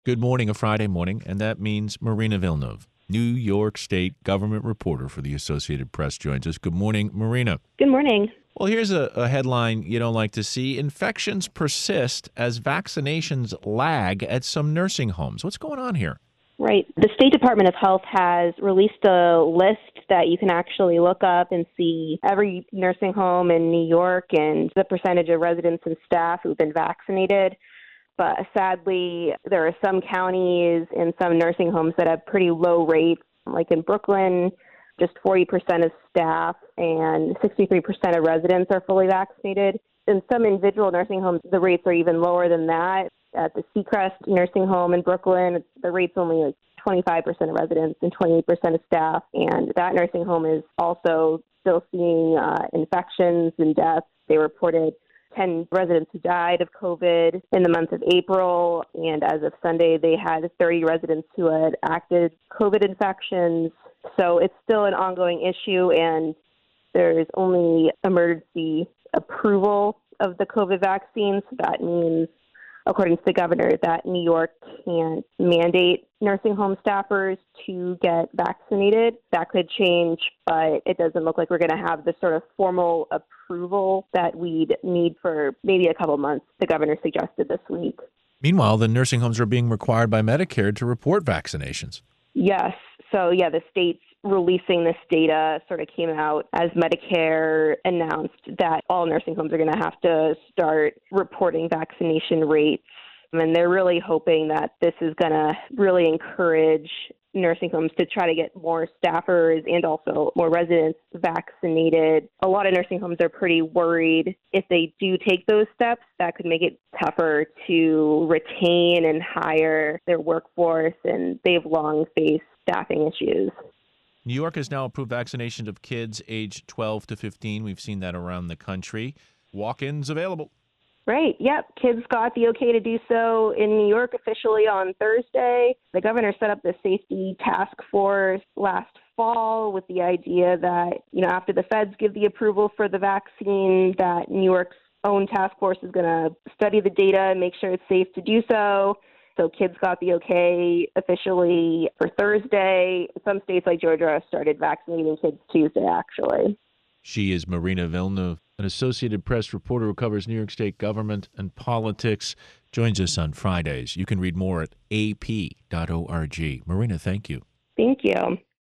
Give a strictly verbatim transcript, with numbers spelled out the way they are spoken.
Good morning, a Friday morning, and that means Marina Villeneuve, New York State government reporter for the Associated Press, joins us. Good morning, Marina. Good morning. Well, here's a, a headline you don't like to see. Infections persist as vaccinations lag at some nursing homes. What's going on here? Right. The State Department of Health has released a list that you can actually look up and see every nursing home in New York and the percentage of residents and staff who've been vaccinated. But sadly, there are some counties and some nursing homes that have pretty low rates, like in Brooklyn, just forty percent of staff and sixty-three percent of residents are fully vaccinated. In some individual nursing homes, the rates are even lower than that. At the Seacrest nursing home in Brooklyn, the rate's only like twenty-five percent of residents and twenty-eight percent of staff. And that nursing home is also still seeing uh, infections and deaths. They reported ten residents who died of COVID in the month of April. And as of Sunday, they had thirty residents who had active COVID infections. So it's still an ongoing issue, and there's only emergency approval of the COVID vaccine. So that means, according to the governor, that New York can't mandate nursing home staffers to get vaccinated. That could change, but it doesn't look like we're going to have the sort of formal approval that we'd need for maybe a couple months, the governor suggested this week. Meanwhile, the nursing homes are being required by Medicare to report vaccinations. Yes. So, yeah, the states releasing this data sort of came out as Medicare announced that all nursing homes are going to have to start reporting vaccination rates. And they're really hoping that this is going to really encourage nursing homes to try to get more staffers and also more residents vaccinated. A lot of nursing homes are pretty worried if they do take those steps, that could make it tougher to retain and hire their workforce, and they've long faced staffing issues. New York has now approved vaccinations of kids aged twelve to fifteen. We've seen that around the country. Walk-ins available. Right. Yep. Kids got the okay to do so in New York officially on Thursday. The governor set up the safety task force last fall with the idea that, you know, after the feds give the approval for the vaccine, that New York's own task force is going to study the data and make sure it's safe to do so. So kids got the okay officially for Thursday. Some states like Georgia started vaccinating kids Tuesday, actually. She is Marina Villeneuve, an Associated Press reporter who covers New York State government and politics, joins us on Fridays. You can read more at a p dot org. Marina, thank you. Thank you.